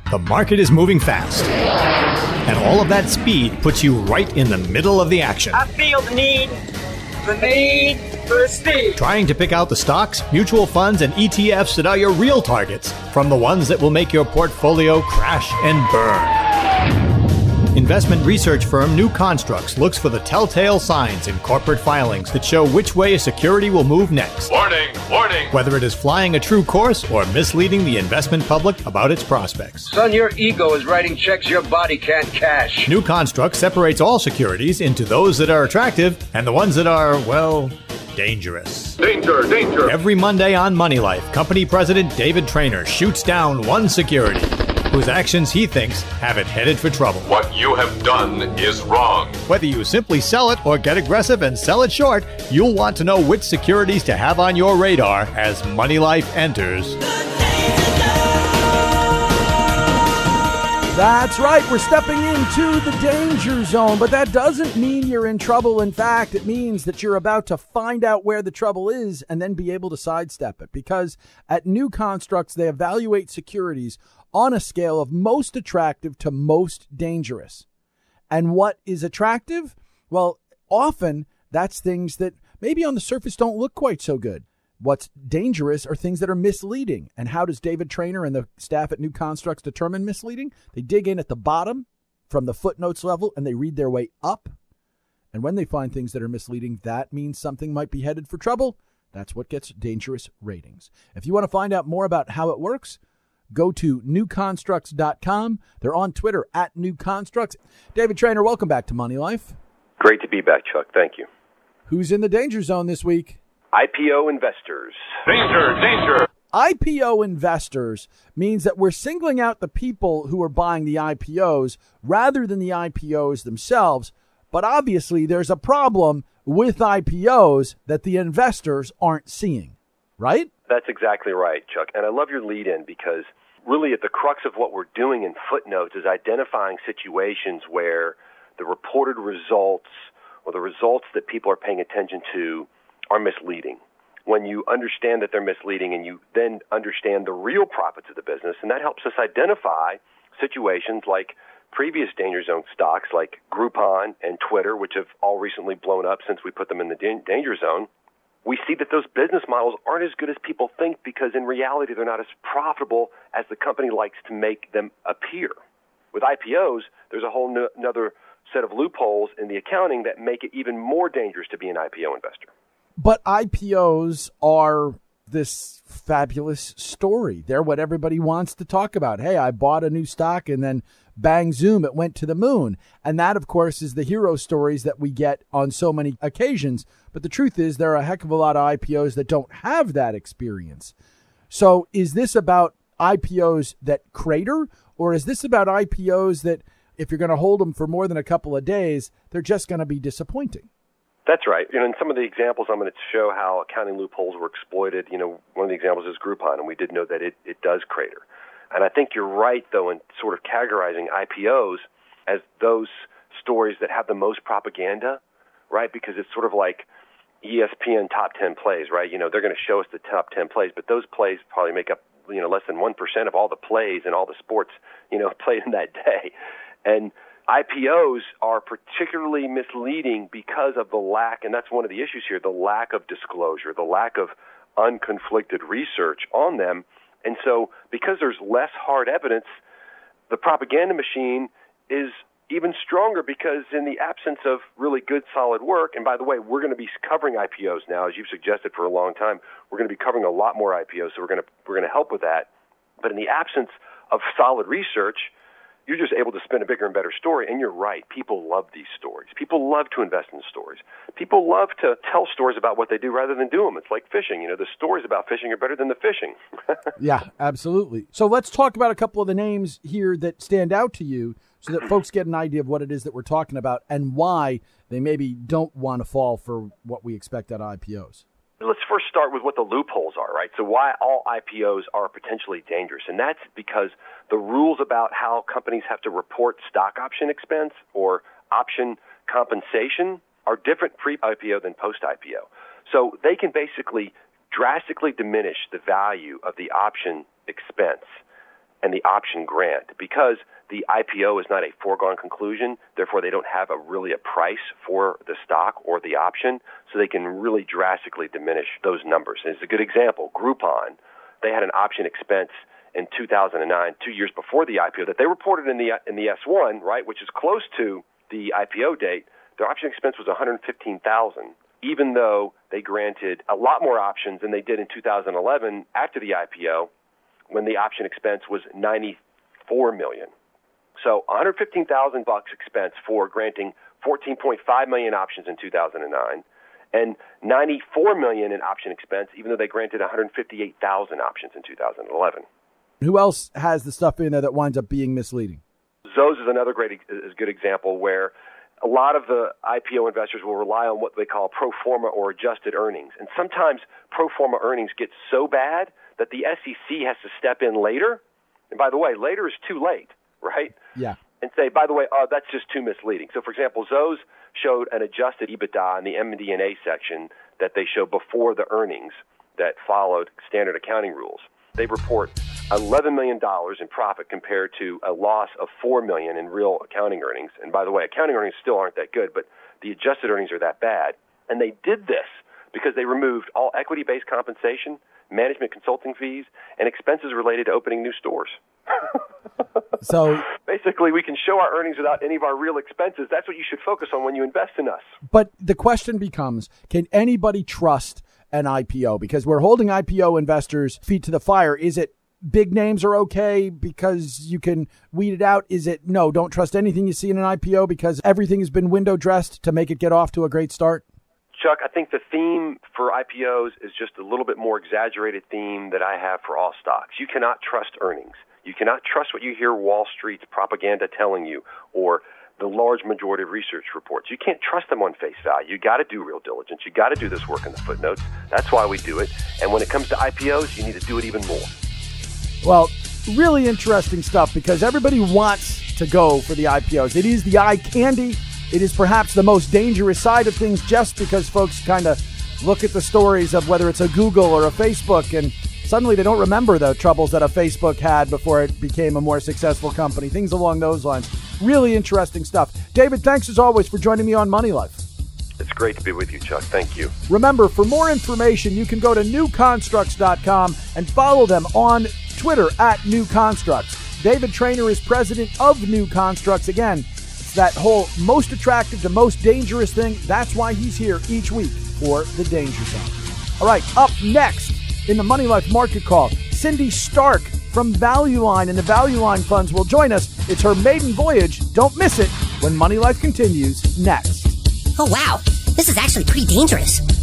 The market is moving fast, and all of that speed puts you right in the middle of the action. I feel the need for speed. Trying to pick out the stocks, mutual funds, and ETFs that are your real targets from the ones that will make your portfolio crash and burn. Investment research firm New Constructs looks for the telltale signs in corporate filings that show which way a security will move next. Warning, warning. Whether it is flying a true course or misleading the investment public about its prospects. Son, your ego is writing checks your body can't cash. New Constructs separates all securities into those that are attractive and the ones that are, well, dangerous. Danger, danger. Every Monday on Money Life, company president David Traynor shoots down one security whose actions he thinks have it headed for trouble. What you have done is wrong. Whether you simply sell it or get aggressive and sell it short, you'll want to know which securities to have on your radar as Money Life enters. That's right, we're stepping into the danger zone, but that doesn't mean you're in trouble. In fact, it means that you're about to find out where the trouble is and then be able to sidestep it. Because at New Constructs, they evaluate securities on a scale of most attractive to most dangerous. And what is attractive? Well, often that's things that maybe on the surface don't look quite so good. What's dangerous are things that are misleading. And how does David Traynor and the staff at New Constructs determine misleading? They dig in at the bottom from the footnotes level and they read their way up. And when they find things that are misleading, that means something might be headed for trouble. That's what gets dangerous ratings. If you want to find out more about how it works, go to newconstructs.com. They're on Twitter at New Constructs. David Traynor, welcome back to Money Life. Great to be back, Chuck. Thank you. Who's in the danger zone this week? IPO investors. Danger, danger. IPO investors means that we're singling out the people who are buying the IPOs rather than the IPOs themselves. But obviously, there's a problem with IPOs that the investors aren't seeing, right? That's exactly right, Chuck. And I love your lead in because really at the crux of what we're doing in footnotes is identifying situations where the reported results or the results that people are paying attention to are misleading. When you understand that they're misleading and you then understand the real profits of the business, and that helps us identify situations like previous danger zone stocks like Groupon and Twitter, which have all recently blown up since we put them in the danger zone. We see that those business models aren't as good as people think because in reality they're not as profitable as the company likes to make them appear. With IPOs, there's a whole another set of loopholes in the accounting that make it even more dangerous to be an IPO investor. But IPOs are this fabulous story. They're what everybody wants to talk about. Hey, I bought a new stock and then bang, zoom, it went to the moon. And that, of course, is the hero stories that we get on so many occasions. But the truth is there are a heck of a lot of IPOs that don't have that experience. So is this about IPOs that crater, or is this about IPOs that if you're going to hold them for more than a couple of days, they're just going to be disappointing? That's right. In some of the examples, I'm going to show how accounting loopholes were exploited. One of the examples is Groupon, and we did know that it does crater. And I think you're right, though, in sort of categorizing IPOs as those stories that have the most propaganda, right? Because it's sort of like ESPN top 10 plays, right? They're going to show us the top 10 plays, but those plays probably make up, less than 1% of all the plays and all the sports, played in that day. And IPOs are particularly misleading because of the lack, and that's one of the issues here, the lack of disclosure, the lack of unconflicted research on them. And so because there's less hard evidence, the propaganda machine is even stronger because in the absence of really good, solid work, and by the way, we're going to be covering IPOs now, as you've suggested for a long time. We're going to be covering a lot more IPOs, so we're going to help with that. But in the absence of solid research, you're just able to spin a bigger and better story. And you're right. People love these stories. People love to invest in stories. People love to tell stories about what they do rather than do them. It's like fishing. The stories about fishing are better than the fishing. Yeah, absolutely. So let's talk about a couple of the names here that stand out to you so that folks get an idea of what it is that we're talking about and why they maybe don't want to fall for what we expect at IPOs. Let's first start with what the loopholes are, right? So why all IPOs are potentially dangerous. And that's because the rules about how companies have to report stock option expense or option compensation are different pre-IPO than post-IPO. So they can basically drastically diminish the value of the option expense and the option grant. Because the IPO is not a foregone conclusion, therefore they don't have really a price for the stock or the option, so they can really drastically diminish those numbers. And it's a good example. Groupon, they had an option expense in 2009, 2 years before the IPO, that they reported in the S1, right, which is close to the IPO date. Their option expense was $115,000, even though they granted a lot more options than they did in 2011 after the IPO, when the option expense was $94 million. So $115,000 expense for granting 14.5 million options in 2009, and $94 million in option expense, even though they granted 158,000 options in 2011. Who else has the stuff in there that winds up being misleading? Zoes is another good example where a lot of the IPO investors will rely on what they call pro forma or adjusted earnings. And sometimes pro forma earnings get so bad that the SEC has to step in later. And by the way, later is too late, right? Yeah. And say, by the way, that's just too misleading. So, for example, Zoes showed an adjusted EBITDA in the MD&A section that they show before the earnings that followed standard accounting rules. They report $11 million in profit compared to a loss of $4 million in real accounting earnings. And by the way, accounting earnings still aren't that good, but the adjusted earnings are that bad. And they did this because they removed all equity-based compensation, management consulting fees, and expenses related to opening new stores. So basically, we can show our earnings without any of our real expenses. That's what you should focus on when you invest in us. But the question becomes, can anybody trust an IPO? Because we're holding IPO investors' feet to the fire. Is it big names are okay because you can weed it out? Is it, no, don't trust anything you see in an IPO because everything has been window dressed to make it get off to a great start? Chuck, I think the theme for IPOs is just a little bit more exaggerated theme that I have for all stocks. You cannot trust earnings. You cannot trust what you hear Wall Street's propaganda telling you or the large majority of research reports. You can't trust them on face value. You got to do real diligence. You got to do this work in the footnotes. That's why we do it. And when it comes to IPOs, you need to do it even more. Well, really interesting stuff because everybody wants to go for the IPOs. It is the eye candy. It is perhaps the most dangerous side of things just because folks kind of look at the stories of whether it's a Google or a Facebook and suddenly they don't remember the troubles that a Facebook had before it became a more successful company, things along those lines. Really interesting stuff. David, thanks as always for joining me on Money Life. It's great to be with you, Chuck. Thank you. Remember, for more information, you can go to newconstructs.com and follow them on Twitter at New Constructs. David Traynor is president of New Constructs. Again, it's that whole most attractive to most dangerous thing. That's why he's here each week for the Danger Zone. All right, up next in the Money Life Market Call, Cindy Stark from Value Line and the Value Line Funds will join us. It's her maiden voyage. Don't miss it when Money Life continues next. Oh, wow. This is actually pretty dangerous.